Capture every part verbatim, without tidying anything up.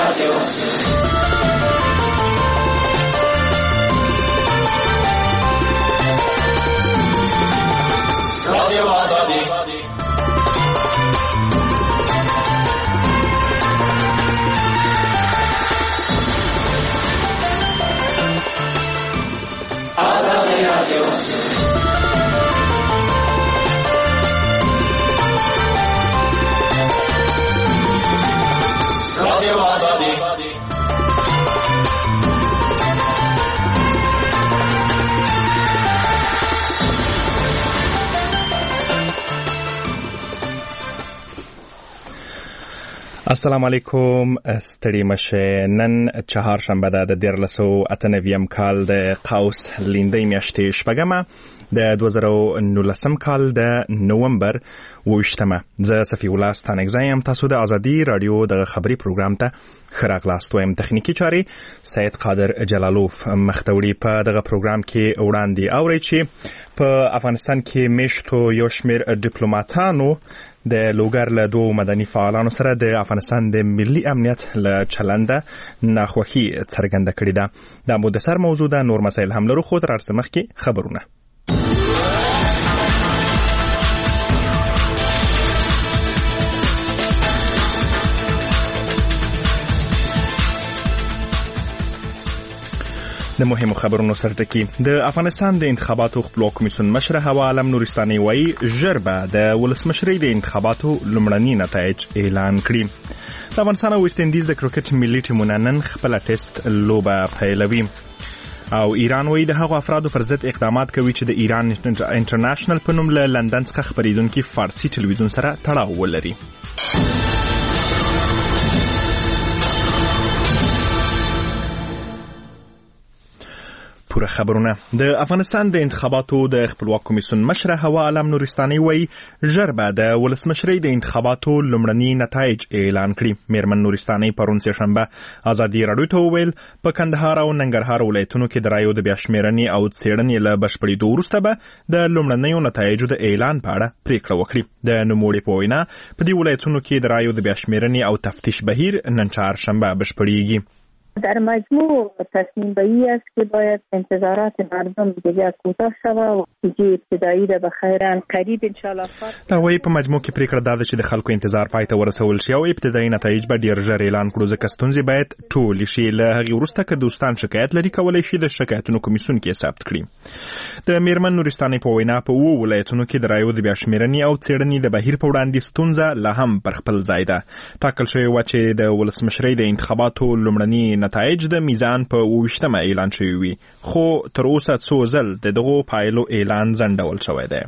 رادیو آزادی. آزادی رادیو. رادیو آزادی. السلام علیکم. ستړي مشه. نن چهارشنبه ده د دیارلسو اته نویم کال د قوس لیندۍ میاشتې شپږمه د دوه زره نولسم کال د نومبر اوویشتمه. زه صفی الله ستانکزی یم. تاسو د ازادي رادیو د خبري پروګرام ته ښه راغلاست وایم. تخنیکي چارې سید قادر جلالوف مختوړي. په دغه پروګرام کې وړاندې اورئ چې په افغانستان کې میشتو یو شمېر ډیپلوماټانو د لوګر له دوو مدني فعالانو سره د افغانستان د ملي امنیت له چلنده ناخوښي څرګنده کړې ده. دا مو د سر موضوع ده. نور مسایل هم لرو، خو تر هر څه مخکې خبرونه. د مهمو خبرونو سرټکی. د افغانستان د انتخاباتو خپلواک کمیسیون مشر هوا علم نورستاني وایي ژر به د ولسمشرۍ د انتخاباتو لومړني نتایج اعلان کړي. د افغانستان او ویسټ اندیز د کرکټ ملي ټیمونه نن خپله ټیسټ لوبه پیلوي. او ایران وایي د هغو افرادو پر ضد اقدامات کوي چې د ایران انټرنیشنل په نوم له لندن څخه خپریدونکي فارسي ټلویزیون سره تړاو ولري. پوره خبرونه. د افغانستان د انتخاباتو د خپلواک کمیسیون مشر هوا علم نورستاني وایي ژر به د ولسمشرۍ د انتخاباتو لومړني نتایج اعلان کړي. میرمن نورستاني پرون سهشنبه ازادي راډیو ته وویل په کندهار او ننګرهار ولایتونو کې د رایو د بیاشمېرنې او څېړنې له بشپړېدو وروسته به د لومړنیو نتایجو د اعلان په اړه پریکړه وکړي. د نوموړي په وینا په دې ولایتونو کې د رایو د بیاشمېرنې او تفتیش بهیر نن چهارشنبه بشپړېږي. در مجموع تصمیم بگیری است که باید انتظارات مردم دیگر کوتاه شود و نتیجه ابتدایی را به خیرن قریب ان شاء الله. دا وایي په مجموع کې پریکړه دا ده چې د خلکو انتظار پای ته ورسول شي او ابتدایي نتایج به ډیر ژر اعلان کړو، ځکه ستونزې باید ټولې شي. له هغې وروسته که دوستان شکایت لري کولی شي د شکایتونو کمیسیون کې ثبت کړي. د میرمن نورستاني په وینا په اوو ولایتونو کې د رایو د بیاشمېرنې او څېړنې د بهیر په وړاندې ستونزه لا هم پر خپل ځای ده. ټاکل شوې وه چې د ولسمشرۍ د انتخاباتو لومړني نتایج د میزان په اوویشتمه اعلان شوی وي، خو تر اوسه څو ځل د دغو پایلو اعلان ځنډول شوی دی.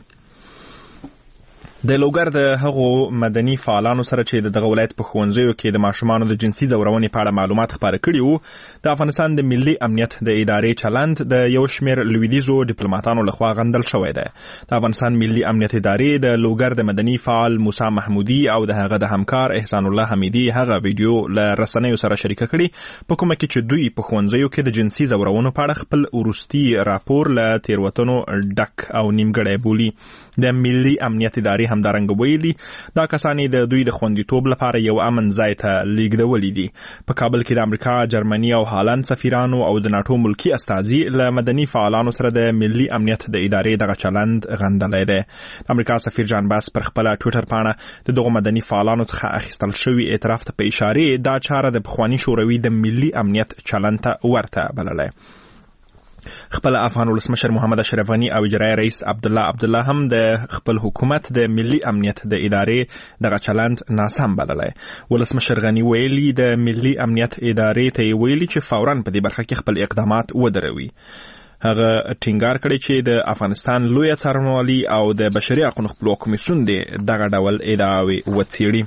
د لوګر د هغو مدني فعالانو سره چې د دغه ولایت په ښوونځیو کې د ماشومانو د جنسي ځورونې په اړه معلومات خپاره کړي وو، د افغانستان د ملي امنیت د ادارې چلند د یو شمېر لویدیځو ډیپلوماټانو لخوا غندل شوی دی. د افغانستان ملي امنیت ادارې د لوګر د مدني فعال موسی محمودي او د هغه د همکار احسان الله حمیدي هغه ویډیو له رسنیو سره شریکه کړي په کومه کې چې دوی په ښوونځیو کې د جنسي ځورونو په اړه خپل وروستي راپور له تېروتنو ډک او نیمګړی بولي. د ملي امنیت ادارې همدارنګه ویلي دا کسان د دوی د خوندیتوب لپاره یو امن ځای ته لیږدولي دي. په کابل کې د امریکا، جرمني او هالند سفیرانو او د ناټو ملکي استازي له مدني فعالانو سره د ملي امنیت د ادارې دغه چلند غندلی دی. د امریکا سفیر جان باس پر خپله ټویټر پاڼه د دغو مدني فعالانو څخه اخیستل شوي اعتراف ته په اشارې دا چاره د پخواني شوروي د ملي امنیت چلند ته ورته بللی. خپل افغان ولسمشر محمد اشرف غنی او اجرایی رئیس عبدالله عبدالله هم د خپل حکومت د ملي امنیت د ادارې دغه چلند ناسم بللی. ولسمشر غنی ویلي د ملي امنیت ادارې ته ویلي چې فوراً په دې برخه کې خپل اقدامات ودروي. هغه ټینګار کړی چې د افغانستان لویه څارنوالي او د بشري حقوقو خپلواک کمیسیون دغه ډول ادعاوې وڅېړي.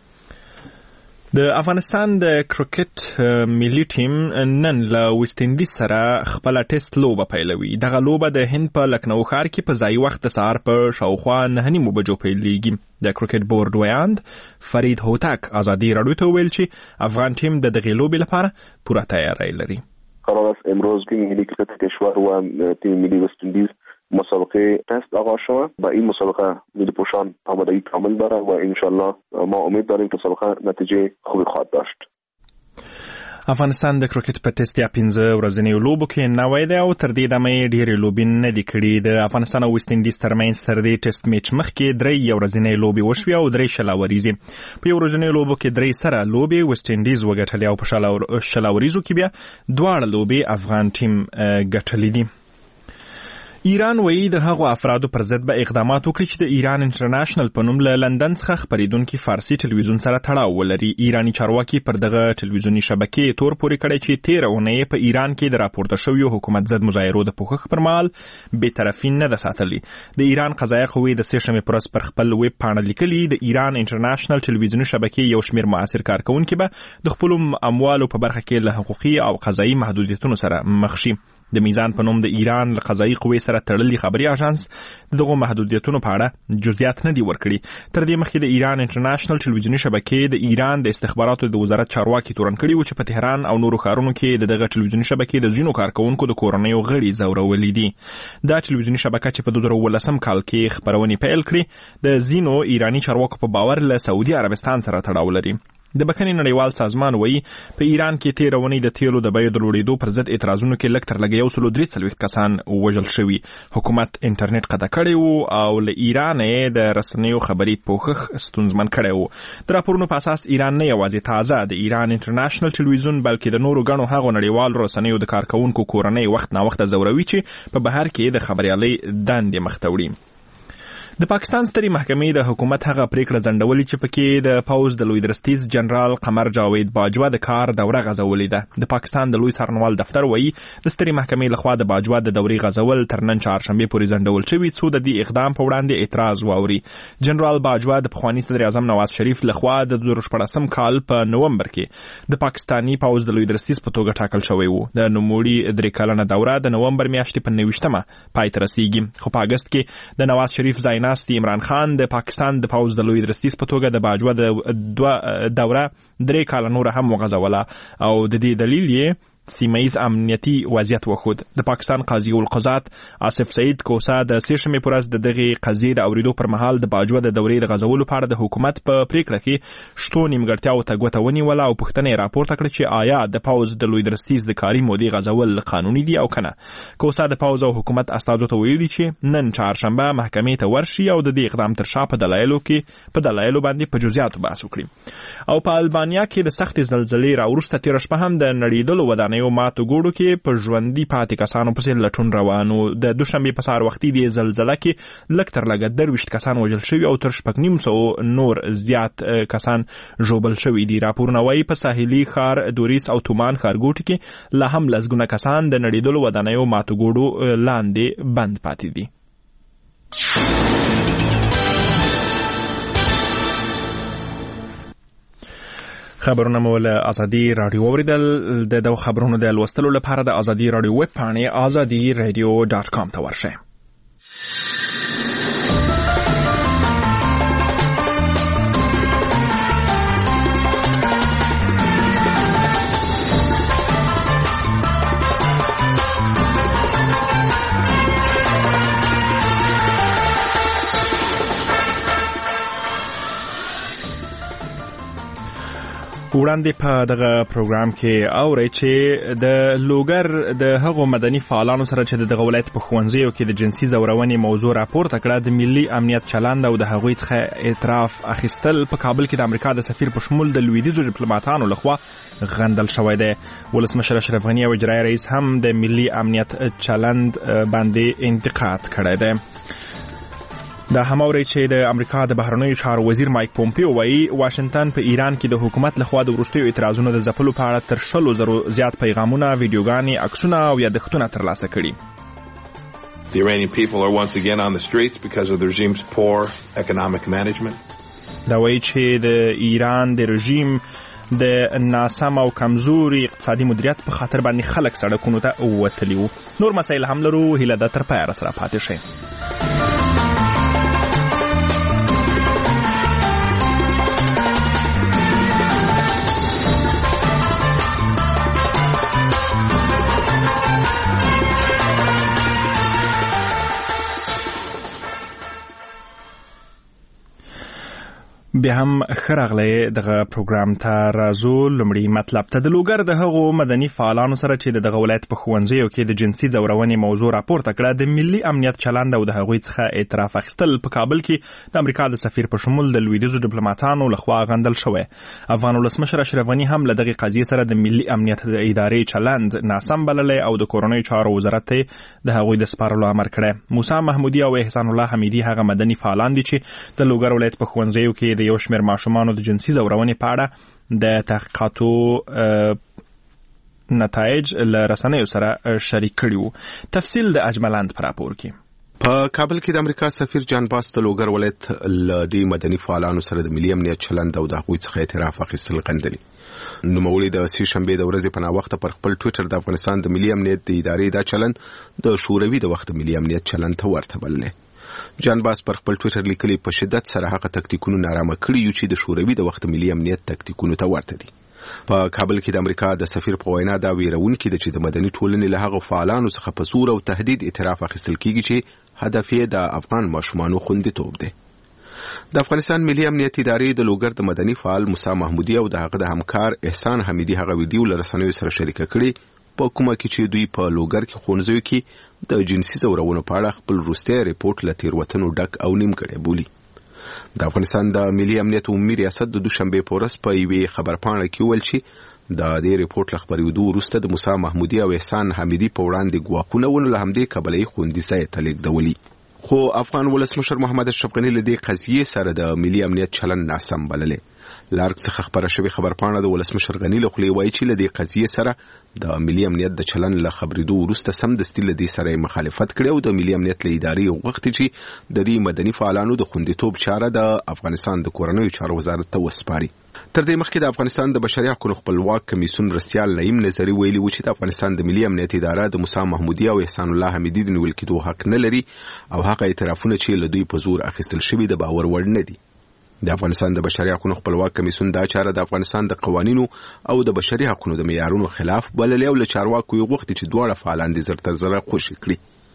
د افغانستان د کرکټ ملي ټیم نن له ویسټ اندیز سره خپله ټیسټ لوبه پیلوي. دغه لوبه د هند په لکنو ښار کې په ځایي وخت د سهار په شاوخوا نهه نیمو بجو پیلېږي. د کرکټ بورډ ویاند فرید هوتک ازادي راډیو ته وویل چې افغان ټیم د دغې لوبې لپاره پوره تیاری لري. قرار است امروز تیم ملی کرکت کشور و تیم ملی وست اندیز مسابقه تست آغاز شود و این مسابقه ملی پوشان آمادگی کامل دارد و انشالله ما امید داریم که مسابقه نتیجه خوبی خواهد داشت. افغانستان د کرکټ په ټیسټ یا پنځه ورځنیو لوبو کې نوی دی او تر دې دمه یې ډېرې لوبې نه دي کړي. د افغانستان او ویسټ انډیز ترمنځ تر دې ټیسټ میچ مخکې درې ورځنۍ لوبې وشوې او درې شلاوریزې. په یو ورځنیو لوبو کې درې سره لوبې ویسټ انډیز وګټلې او په شلاوریزو کې بیا دواړه لوبې افغان ټیم ګټلې دي. ایران وایي د هغو افرادو پر ضد به اقدامات وکړي چې د ایران انټرنیشنل په نوم له لندن څخه خپریدونکي فارسي ټلویزیون سره تړاو ولري. ایرانی چارواکي پر دغه ټلویزیوني شبکې تور پورې کړی چې تېره اونۍ په ایران کې د راپورته شویو حکومت ضد مظاهرو د پوښښ پر مهال بېطرفي نه ده ساتلې. د ایران قضایه قوې د سې شنبې په ورځ پر خپل ویب پاڼه لیکلي د ایران انټرنیشنل ټلویزیوني شبکې یو شمېر معاصر کارکونکي به د خپلو اموالو په برخه کې له حقوقي او قضایي محدودیتونو سره مخ شي. د میزان په نوم د ایران له قضایي قوې سره تړلي خبري اژانس دغه محدودیتونو په اړه جزئیات نه دي ورکړي. تر دې مخکې د ایران انټرنیشنل ټلویزیوني شبکې د ایران د استخباراتو د وزارت چارواکي تورن کړي و چې په تهران او نورو ښارونو کې د دغه ټلویزیوني شبکې د ځینو کارکونکو د کورنیو غړي ځورولي دي. دا ټلویزیوني شبکه چې په دوه زره اوولسم کال کې خپرونې پیل کړې د ځینو ایرانی چارواکو په باور له سعودي عربستان سره تړاو لري. د بخښنې نړیوال سازمان وایي په ایران کې تېره اونۍ د تیلو د بیو د لوړېدو پر ضد اعتراضونو کې لږ تر لږه یو سلو درې څلوېښت کسان وژل شوي. حکومت انټرنیټ قطع کړی و او له ایرانه یې د رسنیو خبري پوښښ ستونزمن کړی و. د راپورونو په اساس ایران نه یوازې تازه د ایران انټرنیشنل ټلویزیون بلکې د نورو ګڼو هغو نړیوالو رسنیو د کارکونکو کورنۍ وخت ناوخته ځوروي چې په بهر کې د خبریالۍ دندې مخته وړي. د پاکستان سترې محکمې د حکومت هغه پریکړه ځنډولې چې پکې د پوځ د لوی درستیز جنرال قمر جاوید باجوه د کار دوره غځولې ده. د پاکستان د لوی څارنوال دفتر وایي د سترې محکمې لخوا د باجوه د دورې غځول تر نن چهارشنبې پورې ځنډول شوي څو د دې اقدام په وړاندې اعتراض واوري. جنرال باجوه د پخواني صدر اعظم نواز شریف لخوا د دوه زره شپاړسم کال په نومبر کې د پاکستاني پوځ د لوی درستیز په توګه ټاکل شوی و. د نوموړي درې کلنه دوره د نومبر میاشتې په نویشتمه پای ته رسیږي، خو په اګست کې د نواز شریف ځایناست عمران خان د پاکستان د پوځ د لوی درستیز په توګه د باجوه د دوه دوره درې کاله نور هم وغځوله او د دې دلیل یې سیمه‌یز امنیتي وضعیت وښود. د پاکستان قاضي القضات آصف سعید کوسه د سې شنبې په ورځ د دغې قضیې د اورېدو پر مهال د باجوه د دورې د غځولو په اړه د حکومت په پریکړه کې شتو نیمګړتیاوو ته ګوته ونیوله او پوښتنه یې راپورته کړه چې آیا د پوځ د لوی درستیز د کاري مودې غځول قانوني دي او که نه. کوسه د پوځ او حکومت استازو ته ویلي چې نن چهارشنبه محکمې ته ورشي او د دې اقدام تر شا په دلایلو کې په دلایلو باندې په جزئیاتو بحث وکړي. او په البانیا کې د سختې زلزلې راوروسته تېره شپه هم د نړېدلو ودانیو ماتو ګوړو کې په ژوندي پاتې کسانو پسې لټون روان و. د دوشنبې په سهار وختي د زلزله کې لږ تر لږه درویشت کسان وژل شوي او تر شپږ نیم سوه نور زیات کسان ژوبل شوي دي. راپورونه وایي په ساحلي ښار دوریس او تومان ښارګوټي کې لا هم لسګونه کسان د نړېدلو ودانیو ماتو ګوړو لاندې بند پاتې دي. خبرونه مو له ازادي رادیو اوریدل. د دغو خبرونو د لوستلو لپاره د ازادي رادیو ویب پاڼې ازادي رادیو ډاټ کام ته ورشئ. وړاندې په دغه پروګرام کې اورئ چې د لوګر د هغو مدني فعالانو سره چې د دغه ولایت په ښوونځیو کې د جنسي ځورونې موضوع راپورته کړه د ملي امنیت چلند او د هغوی څخه اعتراف اخیستل په کابل کې د امریکا د سفیر په شمول د لویدیځو ډیپلوماتانو لخوا غندل شوی دی. ولسمشر اشرف غني او اجرایي رئیس هم د ملي امنیت چلند باندې انتقاد کړی دی. دا هم اورئ چې د امریکا د بهرنیو چارو وزیر مایک پومپیو وایي واشنگټن په ایران کې د حکومت لخوا د وروستیو اعتراضونو د ځپلو په اړه تر شلو زرو زیات پیغامونه، ویډیوګانې، عکسونه او یادښتونه ترلاسه کړي. The Iranian people are once again on the streets because of the regime's poor economic management. دا وایي چې د ایران د رژیم د ناسم او کمزوري اقتصادي مدیریت په خاطر باندې خلک سړکونو ته ووتلي وو. نور مسایل هم لرو، هیله ده تر پایه راسره پاتې شئ. بیا هم خراغله دغه پروګرام ته راځو. لومړی مطلب ته د لوګر د هغو مدني فعالانو سره چې دغه ولایت په ښوونځیو کې د جنسي ځورونې موضوع راپورته کړه د ملي امنیت چلند او د هغوی څخه اعتراف اخیستل په کابل کې د امریکا د سفیر په شمول د لویدیځو ډیپلوماټانو لخوا غندل شوی. افغان ولسمشر اشرف غني هم له دغه قضیې سره د ملي امنیت د ادارې چلند ناسم بللی او د کورنیو چارو وزارت ته د هغوی د سپارلو امر کړی. موسی محمودي او احسان الله حمیدي هغه مدني فعالان دي چې د لوګر ولایت په ښوونځیو کې د یو شمېر ماشومانو د جنسي ځورونې په اړه د تحقیقاتو نتایج له رسنیو سره شریک کړي وو. تفصیل د اجملند په راپور کې. په کابل کې د امریکا سفیر جان باس د لوګر ولایت له دې مدني فعالانو سره د ملي امنیت چلند او د هغوی څخه اعتراف اخیستل غندلي. نوموړي د سې شنبې د ورځې په ناوخته پر خپل ټویټر د افغانستان د ملي امنیت د ادارې دا چلند د شوروي د وخت ملي امنیت چلند ته ورته بللی. جان باس پر خپل ټویټر لیکلي په شدت سره هغه تکتیکونو نارامه کړي یو چې د شوروي د وخت ملي امنیت تکتیکونو ته ورته دي. په کابل کې د امریکا د سفیر په وینا دا ویرونکي ده چې د مدني ټولنې له هغه فعالانو څخه په زور او تهدید اعتراف اخیستل کیږي چې هدف یې د افغان ماشومانو خوندیتوب دی. د افغانستان ملي امنیت ادارې د لوګر د مدني فعال موسی محمودي او د هغه د همکار احسان حمیدي هغه ویډیو له رسنیو سره شریک کړي په کومه کې چې دوی په لوګر کې ښوونځیو کې د جنسي ځورونو په اړه خپل وروستی ریپورت له تېروتنو ډک او نیمګړی بولي. د افغانستان د ملي امنیت عمومي ریاست د دوشنبې په ورځ په یوې خبرپاڼه کې وویل چې د دې ریپورت له خپرېدو وروسته د موسی محمودي او احسان حمیدي په وړاندې ګواښونه ونه له همدې کبله یې ښوونځي ځای ته لیږدولي. خو افغان ولسمشر محمد اشرف غني له دې قضیې سره د ملي امنیت چلند ناسم بللی. لارک څخه خبره شوې خبرپاڼه د ولسمشر غني له خولې وایي چې له دې قضیې سره د ملي امنیت د چلند له خبرېدو وروسته سمدستي له دې سره مخالفت کړی او د ملي امنیت له ادارې وغوښتي چې د دې مدني فعالانو د خوندیتوب چاره د افغانستان د کورنیو چارو وزارت ته وسپاري. تر دې مخکې د افغانستان د بشري حقوقو خپلواک کمیسیون مرستیال نعیم نظري ویلي و چې د افغانستان د ملي امنیت اداره د موسی محمودي او احسان الله حمیدي د نیول کېدو حق نه لري او هغه اعترافونه چې له دوی په زور اخیستل شوي د باور وړ نه دي. د افغانستان د بشري حقوقو خپلواک کمیسیون دا چاره د افغانستان د قوانینو او د بشري حقوقو د معیارونو خلاف بللې او له چارواکو یې غوښتي چې دواړه فعالان دي زر تر زره خوشي کړي.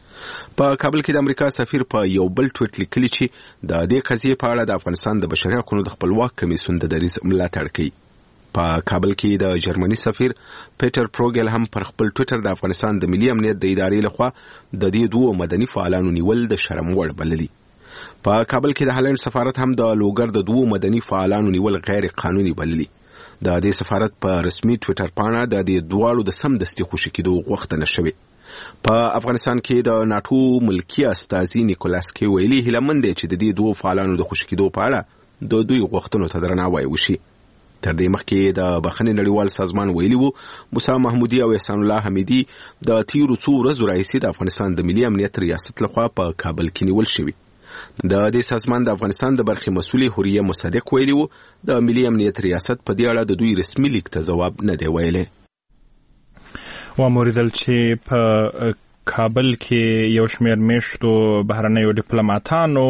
په کابل کې د امریکا سفیر په یو بل ټویټ لیکلي چې د دې قضیې په اړه د افغانستان د بشري حقوقو د خپلواک کمیسیون د دریځ ملاتړ کوي. په کابل کې د جرمني سفیر پیټر پروګل هم پر خپل ټویټر د افغانستان د ملي امنیت د ادارې لخوا د دې دوه مدني فعالانو نیول د شرم وړ بللي. په کابل کې د هالند سفارت هم د لوګر د دوه مدني فعالانو نیول غیر قانوني بللي. د دې سفارت په رسمي ټویټر پاڼه د دې دواړو د سمدستي خوشي کېدو غوښتنه شوې. په افغانستان کې د ناتو ملکی استازي نیکولاس کی ویلي هیلمن دی چې د دې دوه فعالانو د خوشي کېدو په اړه د دوی غوښتنو ته درناوی وشي. تر دې مخکې د بخښنې نړیوال سازمان ویلي وو موسی محمودي او احسان الله حمیدي د تیرو څو ورځو راهیسې د افغانستان د ملي امنیت ریاست لخوا په کابل کې نیول شوي. د دې سازمان د افغانستان د برخې مسؤل حوریه مصدق ویلي وو د ملي امنیت ریاست په دې اړه د دوی رسمي لیک ته ځواب نه دی ویلی. واموریدل چې په کابل کې یو شمېر میشتو بهرنیو ډیپلوماټانو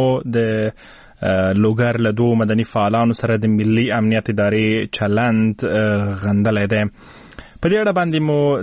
د لوګر له دوو مدني فعالانو سره د ملي امنیت ادارې چلند غندلی دی. په دې اړه باندې مو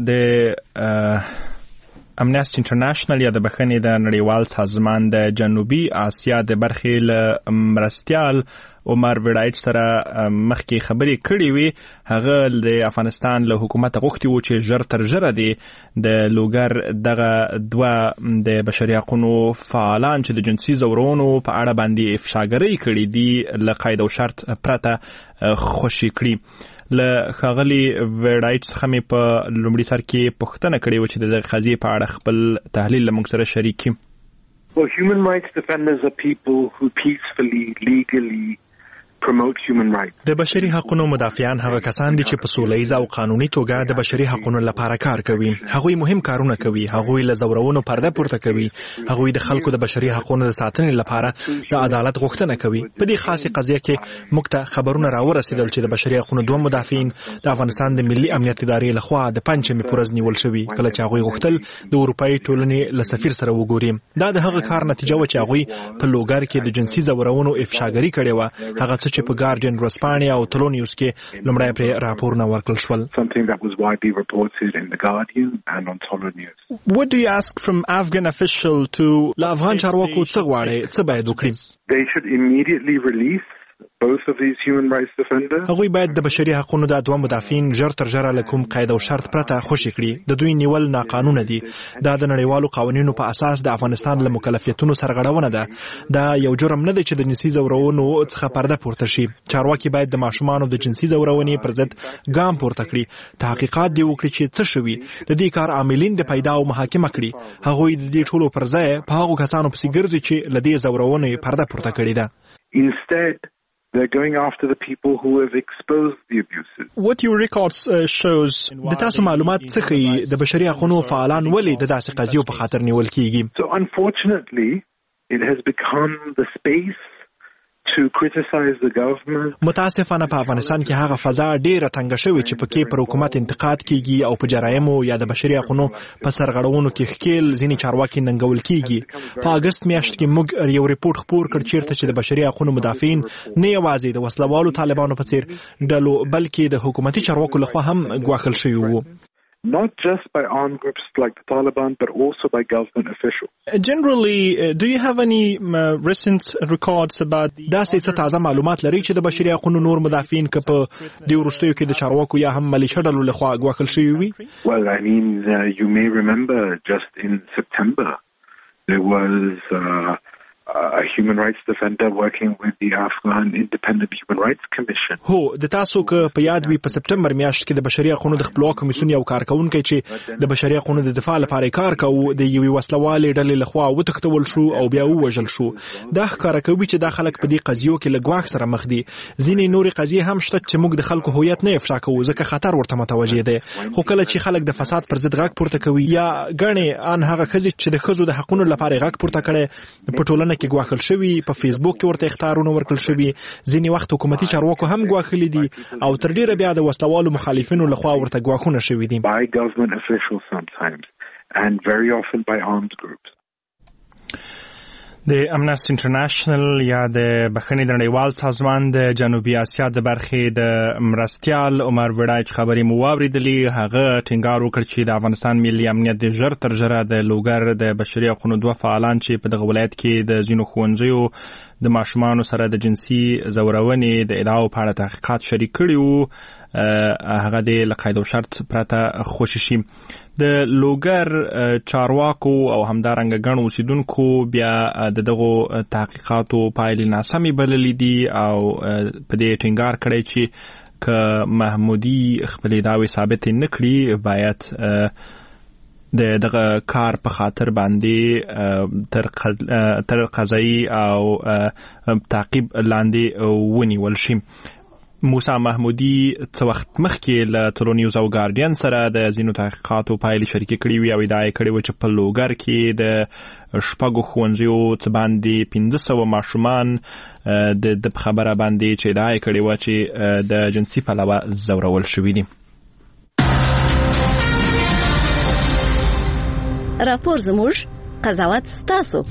د امنیسټي انټرنیشنل یا د بخښنې د نړیوال سازمان د جنوبي آسیا د برخې له مرستیال عمر ویډایچ سره مخکې خبرې کړې وي. هغه د افغانستان له حکومت غوښتي وو چې ژر تر ژره دی د لوګر دغه دوه د بشري حقوقو فعالان چې د جنسي ځورونو په اړه باندې افشاګرۍ کړې دي له قید او شرط پرته خوشي کړي. له ښاغلي ویډایچ څخه مې په لومړي سر کې پوښتنه کړې وه چې د دغه قضیې په اړه خپل تحلیل له موږ سره شریک کړي. Well, human rights defenders are people who peacefully, legally promote human rights. د بشري حقوقو مدافعان هغه کسان دي چې په سولهییزه او قانوني توګه د بشري حقوقو لپاره کار کوي. هغوی مهم کارونه کوي. هغوی له ځورونو پرده پورته کوي. هغوی د خلکو د بشري حقوقو د ساتنې لپاره د عدالت غوښتنه کوي. په دې خاصه قضیه کې موږ ته خبرونه راورسېدل چې د بشري حقوقو دوه مدافعین د افغانستان د ملي امنیت ادارې لخوا د پنځمې په ورځ نیول شوي کله چې هغوی غوښتل د اروپایي ټولنې له سفیر سره وګوري. دا د هغه کار نتیجه و چې هغوی په لوګر کې د جنسي ځورونو افشاګري کړې وه. هغه څه چې په ګارډین اسپانیا او تلونیوس کې لمړی پرې راپورونه ورکړل شول. Something that was widely reported in the Guardian and on Tolonews. What do you ask from Afghan official to له افغان چارواکو څه غواړي څه باید وکړي؟ They should immediately release both of these human rights defenders. هغوی باید د بشري حقوقو د دوه مدافعین ژر تر ژره له کوم قید او شرط پرته خوشي کړي. د دوی نیول ناقانونه دي. دا د نړیوالو قوانینو په اساس د افغانستان له مکلفیتونو سرغړونه ده. دا یو جرم نه دی چې د جنسي زورونو څخه پرده پورته شي. چارواکي باید د ماشومانو د جنسي زورونې پر ضد ګام پورته کړي. تحقیقات دی وکړي چې څه شوي. د دې کار عاملین د پیدا او محاکمه کړي. هغوی د دې ټولو پر ځای په هغو کسانو پسې ګرځي چې له دې زورونې پرده پورته کړې ده. Instead, they're going after the people who have exposed the abuses. What your records uh, shows د تاسو معلومات څه ښیي د بشري حقوقو فعالان ولې د داسې قضیو په خاطر نیول کیږي؟ So unfortunately, it has become the space to criticize the government. متاسفانه په افغانستان کې هغه فضا ډیره تنګه شوې چې پکې پر حکومت انتقاد کیږي او په جرایمو یا د بشري حقوقو په سرغړونو کې ښکیل ځینې چارواکي ننګول کیږي. په اگست میاشت کې موږ یو ریپورت خپور کړ چیرته چې د بشري حقوقو مدافعین نه یوازې د وسلوالو طالبانو په څیر ډلو بلکې د حکومتي چارواکو لخوا هم ګواښل شوي وو. Not just by armed groups like the Taliban, but also by government officials. Generally, uh, do you have any uh, recent records about داسې څه تازه معلومات لري چې د بشري حقوقو نور مدافعین که په دې وروستیو کې د چارواکو یا هم ملیشه ډلو لخوا ګواښل شوي وي؟ Well, I mean, uh, you may remember just in September there was uh, a human rights defender working with the Afghan Independent Human Rights Commission. هو د تاسو که په یاد وي په سپټمبر میاشت کې د بشري حقوقو د خپلواک کمیسیون یو کارکونکی چې د بشري حقوقو د دفاع لپاره کار کوي د یوې وسلوالې ډلې لخوا وتښتول شو او بیا ووژل شو. دا ښکاره کوي چې دا خلک په دې قضیو کې له ګواښ سره مخ دي. ځینې نورې قضیې هم شته چې موږ د خلکو هویت نه افشا کوو ځکه خطر ورته متوجه دی. خو کله چې خلک د فساد پر ضد غږ پورته کوي یا ګڼې ان هغه ښځې چې د ښځو د حقوقو لپاره غږ پورته کړي په ټولنه کې ګواښل شوي، په فیسبوک کې ورته اخطارونه ورکړل شوي، ځینې وخت حکومتي چارواکو هم ګواښلي دي او تر ډیره بیا د وسلوالو مخالفینو لخوا ورته ګواښونه شوي دي. By government officials sometimes and very often by armed groups. د امنسټي انټرنیشنل یا د بخښنې د نړیوال سازمان د جنوبي اسیا د برخې د مرستیال عمر وړای خبرې مو واوریدلې. هغه ټینګار وکړ چې د افغانستان ملي امنیت د ژر تر ژره د لوګر د بشري حقوقو دوه فعالان چې په دغه ولایت کې د ځینو ښوونځیو د ماشومانو سره د جنسي زورونې د ادعاو په اړه تحقیقات شریک کړي وو هغه د لقید او شرط پرته خوشی شي. د لوګر چارواکو او همدارنګه ګڼو اوسیدونکو بیا د دغه تحقیقاتو پایلې ناسمې بللې دي او په دې ټینګار کړی چې که محمودي خپلې دعوې ثابتې نه کړي باید د دغه کار په خاطر باندې تر تر قضایي او تعقیب لاندې ونیول شي. موسی محمودي څه وخت مخکې له ترو نیوز او ګارډین سره د ځینو تحقیقاتو پایلې شریکې کړې وي او ادعا یې کړې وه چې په لوګر کې د شپږو ښوونځیو څه باندې پنځه سوه ماشومان د د خبره باندې چې ادعا یې کړې وه چې د جنسي پلوه ځورول شوي دي. راپور زموږ، قضاوت ستاسو.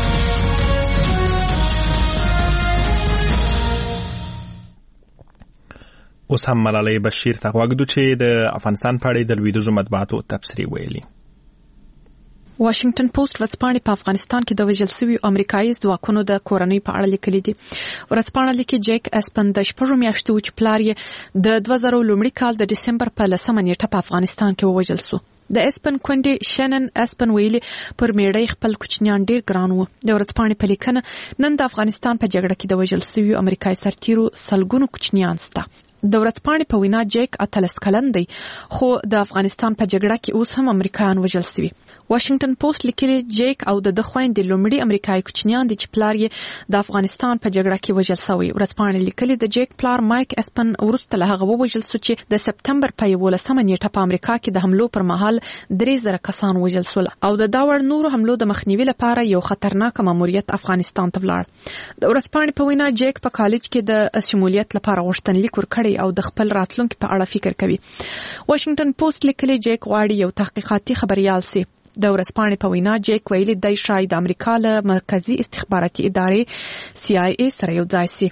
اوس هم ملالۍ بشیر ته غوږ دو چې د افغانستان په اړه د لویدیځو مطبوعاتو تبصرې ویلي. واشنگټن پوسټ ورځپاڼې په افغانستان کې د وژل شویو امریکایي ځواکونو د کورنۍ په اړه لیکلي دي. ورځپاڼه لیکي جیک اسپن د شپږو میاشتو چې پلار یې د دوه زره لومړي کال د ډسمبر په لسمه نیټه په افغانستان کې ووژل شو. د اسپن کونډې شنن اسپن ویلي پر میړۍ خپل کوچنیان ډیر ګران وو. د ورځپاڼې په لیکنه نن د افغانستان په جګړه کې د وژل شویو امریکایي سرتیرو سلګونو کوچنیان شته. د ورځپاڼې په وینا جیک اتلس کلن دی خو د افغانستان په جګړه کې اوس هم امریکایان وژل شوي. واشنگټن پوسټ لیکلي جیک او د خويندې لومړي امریکایي کوچنیان دي چې پلار یې د افغانستان په جګړه کې وژل شوی. ورځپاڼې لیکلي د جیک پلار مایک اسپن وروسته له هغه وژل شو چې د سپتمبر په یولسمه نیټه په امریکا کې د حملو پر مهال درې زره کسان وژل شول او د دا وړ نورو حملو د مخنیوي لپاره یو خطرناک ماموریت افغانستان ته ولاړ. د ورځپاڼې په وینا جیک په کالج کې د شمولیت لپاره غوښتنلیک ورکړی او د خپل راتلونکي په اړه فکر کوي. واشنگټن پوسټ لیکلي جیک غواړي یو تحقیقاتي خبريال سي. د ورځپاڼې په وینا جیک ویلي دی شاید د امریکا له مرکزی استخباراتي ادارې سی آی ای سره یو ځای سي.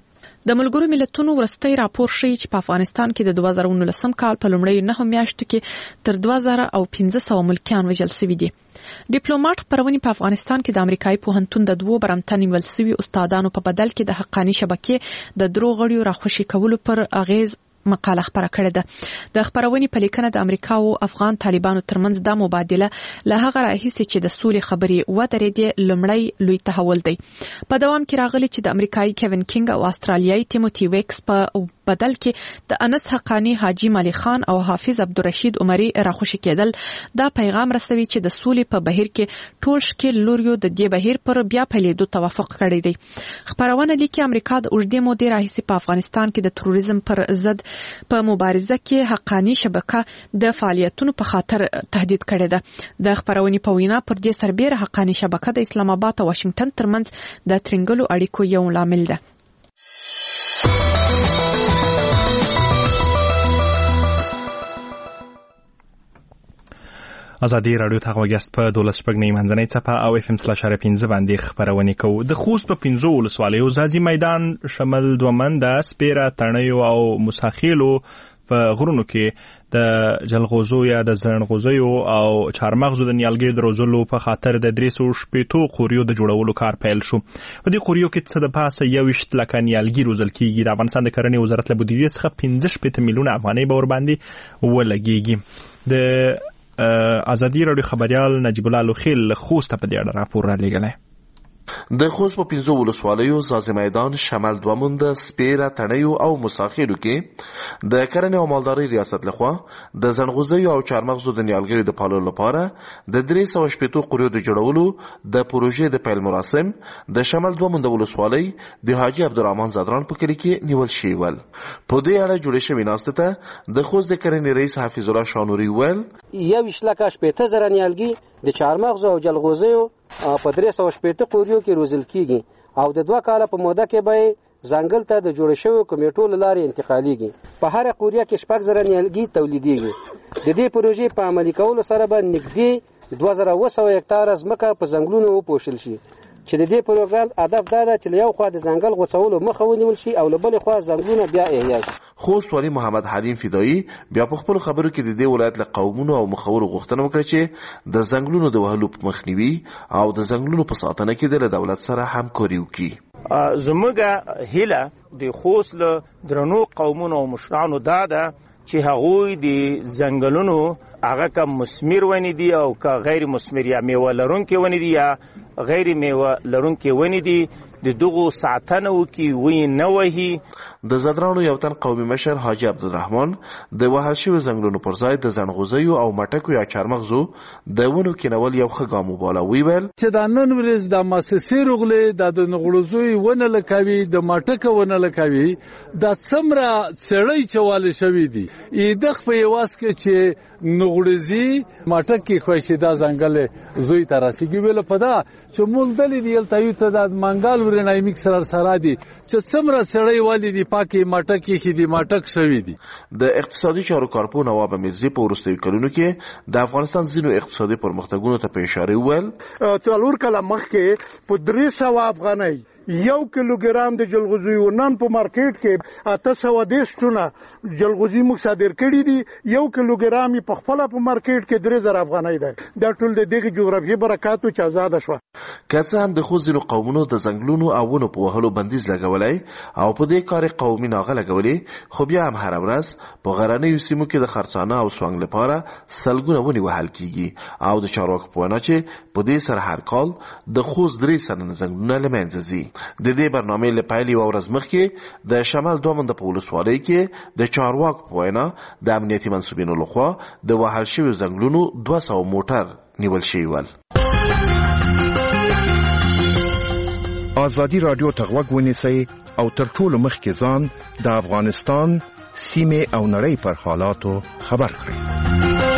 د ملګرو ملتونو وروستي راپور ښیي چې په افغانستان کې د دوه زره نولسم کال په لومړیو نهو میاشتو کې تر دوه زره او پنځه سوه ملکیان وژل شوي دي. ډیپلوماټ خپرونې په افغانستان کې د امریکایي پوهنتون د دوو برمته نیول شوي استادانو په بدل کې د حقاني شبکې د درو غړیو راخوشي کولو پر اغیز مقاله خبره کړې ده. د خبرونې په لیکنه د امریکا او افغان طالبانو ترمنځ د مبادله له هغه راهیسې چې د سولې خبرې ودرېدې لومړی لوی تحول دی. په دوام کې راغلی چې د امریکایي کیوین کینګ او استرالیایي تیموتی ویکس په بدل کې د انس حقانی، حاجی مالی خان او حافظ عبدالرشید عمری راخوشي کېدل دا پیغام رسوي چې د سولې په بهیر کې ټول شکل لوریو د دې بهیر پر بیا پیلېدو توافق کړی دی. خبرونه لیکي امریکا د اوږدې مودې راهیسې په افغانستان کې د تروریزم پر ضد په مبارزه کې حقانی شبکه د فعالیتونو په خاطر تهدید کړی ده. د خبرونې په وینا پر دې سربېره حقانی شبکه د اسلام آباد او واشنگټن ترمنځ د ترنګلو اړیکو یو لامل ده. ازادي رادیو ته غوښتل په دولس شپږ منځنۍ څپه او اف ام سلاش ار پنځه باندې خبرونه کوي. د خوست په پنځو ولسوالیو ځاځي میدان شمال دومند سپیره تڼیو او مساخیلو په غرونو کې د جلغوزو یا د زرنغوزیو او چارمغزو د نیالګیو د روزلو په خاطر د درې سوه شپېتو قوریو د جوړولو کار پیل شو. په دې قوریو کې څه د پاسه یوویشت لکه نیالګي روزل کیږي. د افغانستان د کرنې وزارت له بودیجې څخه پنځه شپېته میلیونه افغانۍ به ورباندې ولګیږي. د ازادي رادیو خبريال نجیب الله لوخیل خوست په دې اړه راپور را لېږلی. د خوست په پنځو ولسوالیو ځاځي میدان شمال دومند سپیره تڼیو او مساخیلو کې د کرنې او مالدارۍ ریاست لخوا د زنغوزیو او چارمغزو د نیالګیو د پاللو لپاره د درې سوه شپېتو قوریو د جوړولو د پروژې د پیل مراسم د شمال دومند ولسوالۍ د حاجي عبدالرحمن زدران په کلي کې نیول شوي ول. په دې اړه جوړې شوې ناستې ته د خوست د کرنې رئیس حفیظ الله شانوري ویل یوویشت لکه شپېته زره نیالګي د چارمغزو او جلغوزیو په درې سوه شپېته قوریو کې روزل کیږي او د دوه کاله په موده کې به ځنګل ته د جوړ شویو کمیټو له لارې انتقالیږي. په هره قوریه کې شپږ زره نیالګي تولیدېږي. د دې پروژې په عملي کولو سره به نږدې دوه زره اوه سوه هکټاره ځمکه په ځنګلونو وپوښل شي چې د دې پروګرام هدف دا ده چې له یو خوا د ځنګل غوڅولو مخه ونیول شي او له بلې خوا ځنګلونه بیا احیا شي. خوست والي محمد حلیم فدایي بیا په خپلو خبرو کې د دې ولایت له قومونو او مخورو غوښتنه وکړه چې د ځنګلونو د وهلو په مخنیوي او د ځنګلونو په ساتنه کې د دولت سره همکاري وکړي. زموږ هیله د خوست له درنو قومونو او مشرانو دا ده چې هغوی د ځنګلونو هغه که مثمر ونې دي او که غیر مثمر یا میوه لرونکي ونې دي یا غیر میوه لرونکي ونې دي د دغو ساتنه وکړي، ونې نه وهي. د زدرانو یو تن قومي مشر حاجي عبدالرحمن د وهل شویو ځنګلونو پر ځای د زنغوزیو او مټکو یا چارمغزو د ونو کینول یو ښه ګام وباله. ویل چې دا نن ورځ د مؤسسې رغلې د زنغوزیو ونه لکوي د مټکو ونه لکوي دا څومره څړۍ چواله شوی دي ایدخ په یواس کې چې نغړزي مټکی خوښي دا ځنګل زوی تراسيږي. ویل پدا چې مول دلی دی تایو ته د منګال ورنای میکسر سره دي چې څومره څړۍ والی دي پاکي مټکی خې دي مټک شوی دي. د اقتصادي چارو کارپو نواب میرزي په وروستیو کلونو کې د افغانستان ځینو اقتصادي پرمختګونو ته په اشاره وویل څلور کاله مخکې په درې سوه افغانۍ یو کیلوګرام د جلغوزیو نن په مارکیټ کې اته سوه دېرش ټنه جلغوزي موږ صادر کړي دي. یو کیلوګرام په خپله په مارکیټ کې درې زره افغانۍ ده. دا ټول د دغه جغرافیې برکاتو چې آزاده شوه. که څه هم د خوست ځینو قومونو د ځنګلونو او ونو په وهلو بندیز لګولی او په دې کار قومي ناغه لګولې، خو بیا هم هره ورځ په غرنیو سیمو کې د خرڅانه او سوانګ لپاره سلګونه ونې وهل کیږي او د چارواکو په وینا چې په دې سره هر کال د خوست درې سلنه ځنګلونه له منځه ځي. د دې برنامې له پیل یوه ورځ مخکې د شمال دومند په ولسوالۍ کې د چارواکو په وینا د امنیتي منصوبینو لخوا د وهل شویو ځنګلونو دوه سوه موټر نیول شوي ول. ازادي رادیو ته غوږ ونیسئ او تر ټولو مخکې ځان د افغانستان سیمې او نړۍ پر حالاتو خبر کړئ.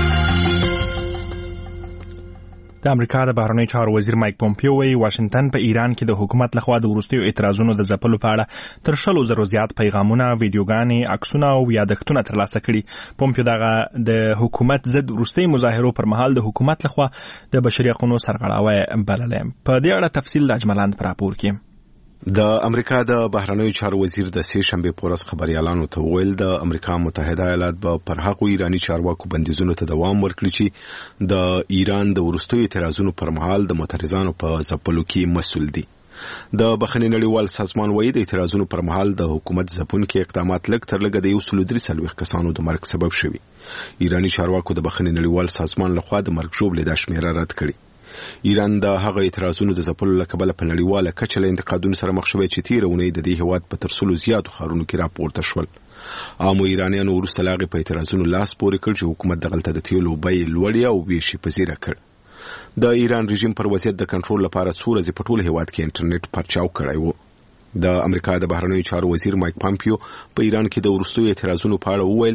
د امریکا د بهرنیو چارو وزیر مایک پومپیو وایي واشنگټن په ایران کې د حکومت لخوا د وروستیو اعتراضونو د ځپلو په اړه تر شلو زرو زیات پیغامونه، ویډیوګانې، عکسونه او یادښتونه ترلاسه کړي. پومپیو دغه د حکومت ضد وروستي مظاهرو پر مهال د حکومت لخوا د بشري حقوقو سرغړاوی بللی. په دې اړه تفصیل د اجملاند په راپور کې د امریکا د بهرنیو چارو وزیر د سې شنبه په ورځ خبريالانو ته ویل د امریکا متحده ایالات به پر هغو ایرانی چارواکو بندیزونو ته دوام ورکړي چې د ایران د ورستیو اعتراضونو پر مهال د معترضانو په ځپلو کې مسؤل دي. د بخښنې نړیوال سازمان وایي د اعتراضونو پر مهال د حکومت ځپونکي اقدامات لږ تر لږه د یو سل درې څلوېښت کسانو د مرګ سبب شوي. ایرانی چارواکو د بخښنې نړیوال سازمان لخوا د مرګ ژوبلې دا شمیره رد کړې. ایران د هغه اعتراضونو د ځپلو له کبله په نړیواله کچه له انتقادونو سره مخ شوی چې تېره اونۍ د دې هېواد په تر سلو زیاتو ښارونو کې راپورته شول. عامو ایرانیانو وروسته له هغې په اعتراضونو لاس پورې کړ چې حکومت دغلته د تیلو بیې لوړې او ویش یې پذیره کړ. د ایران رژیم پر وضعیت د کنټرول لپاره څو ورځې په ټول هېواد کې انټرنیټ پرچاو کړی و. د امریکا د بهرنیو چارو وزیر مایک پامپیو په ایران کې د وروستیو اعتراضونو په اړه وویل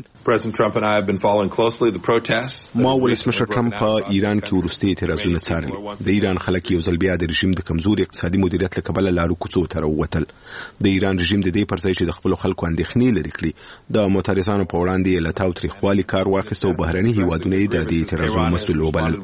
ما ولسمشر ټرمپ په ایران کې وروستي اعتراضونه څارلي. د ایران خلک یو ځل بیا د رژیم د کمزوري اقتصادي مدیریت له کبله لارو کوڅو ته راووتل. د ایران رژیم د دې پر ځای چې د خپلو خلکو اندېښنې لرې کړي د معترضانو په وړاندې یې له تاو تریخوالي کار واخیست او بهرني هیوادونه یې د دې اعتراضونو مسؤل وبلل.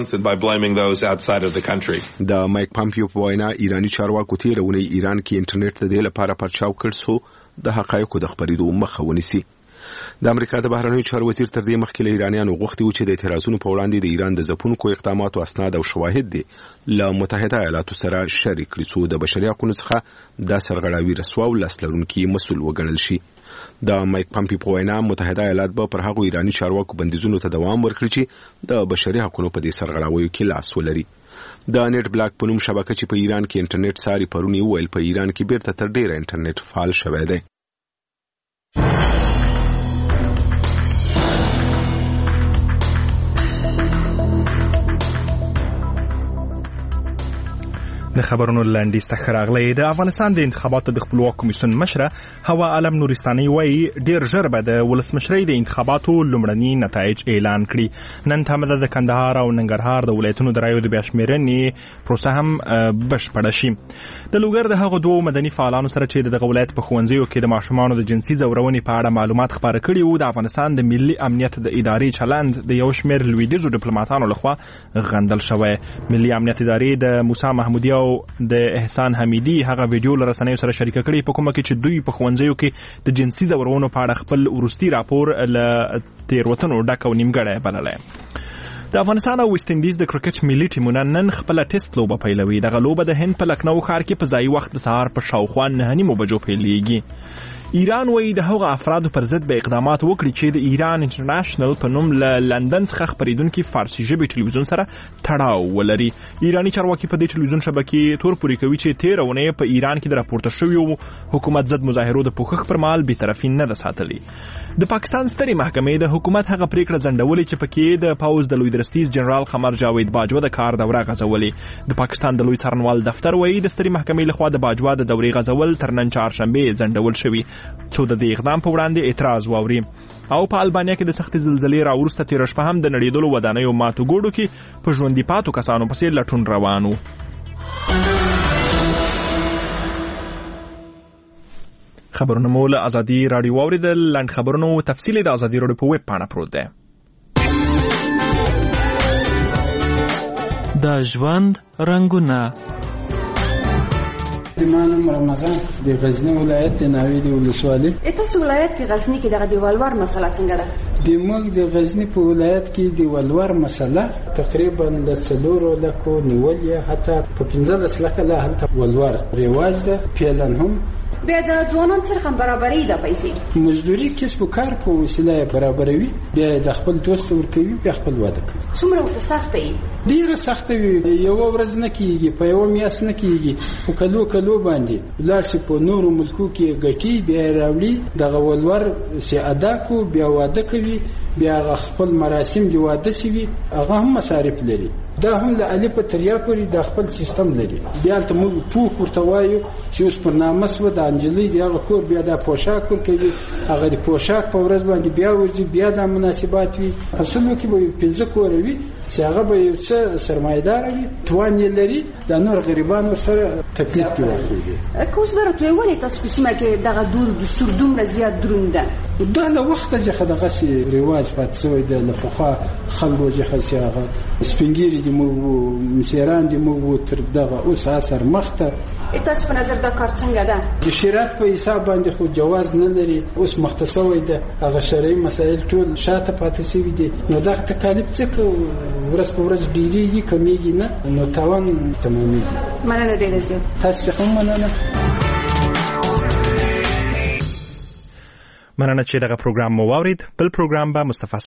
د مایک پامپیو په وینا ایرانی چارواکو تېره اونۍ ایران کې انټرنیټ د دې لپاره پرچاو کړ څو د حقایقو د خپرېدو مخه ونیسي. د امریکا د بهرنیو چارو وزیر تر دې مخکې له ایرانیانو غوښتي و چې د اعتراضونو په وړاندې د ایران د ځپونکو اقداماتو اسناد او شواهد دي له متحده ایالاتو سره شریک کړي څو د بشري حقوقو څخه دا سرغړاوي رسوا او لاس لرونکي مسؤل وګڼل شي. د مایک پامپی په وینا متحده ایالات به پر هغو ایرانی چارواکو بندیزونو ته دوام ورکړي چې د بشري حقوقو په دې سرغړاویو کې لاس ولري. د نیټ بلاک په نوم شبکه چې په ایران کې انټرنیټ ساري پرونی ویل په ایران کې بیرته تر ډیره انټرنیټ فعال شوی دی. د خبرونو لاندې ستخ راغلی. د افغانستان د انتخاباتو د خپلواک کمیسیون مشره هوا علم نورستاني وایي ډیر ژر به د ولسمشرۍ د انتخاباتو لومړني نتایج اعلان کړي. نن تمه د کندهار او ننګرهار د ولایتونو د رایو د بیا پروسه هم بشپړه شي. د لوګر د هغو دوو مدني فعالانو سره چې دغه ولایت په ښوونځیو کې د ماشومانو د جنسي ځورونې په اړه معلومات خپاره کړي وو، د افغانستان د ملي امنیت د ادارې چلند د یو شمېر لویدیځو ډیپلوماتانو لخوا غندل شوی. ملي امنیت ادارې د موسی محمودي او د احسان حمیدي هغه ویډیو له رسنیو سره شریکه کړې په کومه کې چې دوی په ښوونځیو کې د جنسي ځورونو په اړه خپل وروستي راپور له تېروتنو ډک او نیمګړی بللی. د افغانستان او ویسټ انډیز د کرکټ ملي ټیمونه نن خپله ټیسټ لوبه پیلوي. دغه لوبه د هند په لکنو ښار کې په ځایي وخت د سهار په شاوخوا نهه نیمو بجو پیلېږي. ایران وایي د هغو افرادو پر ضد به اقدامات وکړي چې د ایران انټرنیشنل په نوم له لندن څخه خپرېدونکي فارسي ژبې ټلویزیون سره تړاو ولري. ایرانی چارواکي په دې ټلویزیون شبکې تور پورې کوي چې تېره اونۍ په ایران کې د راپورته شویو حکومت ضد مظاهرو د پوښښ پر مهال بېطرفي نه ده ساتلې. د پاکستان سترې محکمې د حکومت هغه پریکړه ځنډولې چې پکې د پوځ د لوی درستیز جنرال قمر جاوید باجوه د کار دوره غځولې. د پاکستان د لوی څارنوال دفتر وایي د سترې محکمې لخوا د باجوه د دورې غځول تر نن چهارشنبې ځنډول شوي څو د دې اقدام په وړاندې اعتراض واوري. او په البانیا کې د سختې زلزلې راوروسته تېره شپه هم د نړېدلو ودانیو ماتو ګوډو کې په ژوندي پاتو کسانو پسې لټون روان و. خبرونه مو له ازادي راډیو واورېدل. لنډ خبرونو تفصیل د ازادي راډیو په ویب پاڼه پروت دی. د ژوند رنګونه منم رمضان د غزنی ولایت د ناوې د ولسوالۍ. تاسو ولایت کې غزنی کې دغه د ولور مسله څنګه ده؟ د موږ د غزنی په ولایت کې د ولور مسله تقریبا د څلورو لکو نیولې حتی په پنځلس لکه لا هلته ولور رواج ده. پیلن هم بیا د ځوانانو سره هم برابري ده پیسې مزدوري کسب و کار په وسیله برابروي، بیا د خپل دوست ورکوي، بیا خپل واده کوي. څومره ورته سخته وي؟ ډېره سخته وي. یو ورځ نه کېږي، په یوه میاشت نه کېږي، په کلو کلو باندې لاړ شي په نورو ملکو کې ګټي، بیا یې راوړي دغه ولور چې ادا کړو، بیا واده کوي، بیا هغه خپل مراسم د واده شوي هغه هم مصارف لري. دا هم له الف تر یا پورې د خپل سیستم لري. بیا ته موږ پوښ ورته وایو چې اوس پر نامه سوه د انجلۍ د هغه کور بیا د پوشاک ورکوي، هغه د پوشاک په ورځ باندې بیا ورځي، بیا د مناسبات وي. اصلو کې به پنځه کور وي چې هغه به یو څه سرمایدار وي، توان یې لري، د نور غریبانو سره تکلیف کې واقع دي. کوم څه ورته ولې تاسو په سیمه کې دغه دور دستور دومره زیات دروند ده؟ دا له وخته چې دغه سي رواج پات سوی د لپخوا خلکو چې خسیاغه سپینګيري د مو مسیران د مو تر دغه اوس اثر مخته. تاسو په نظر دا کار څنګه ده؟ د شریعت په حساب باندې خو جواز نه لري، اوس مختصوي ده هغه شرعي مسائل ټول شاته پاتې شوي دي. نو دا تکالیف څه ورځ په ورځ ډیریږي کمیږي نه، نو تاوان تمامېږي. مننه ډېره زیات. تاسو هم مننه. مننه چې دغه پروګرام مو واورید. بل پروګرام به مصطفی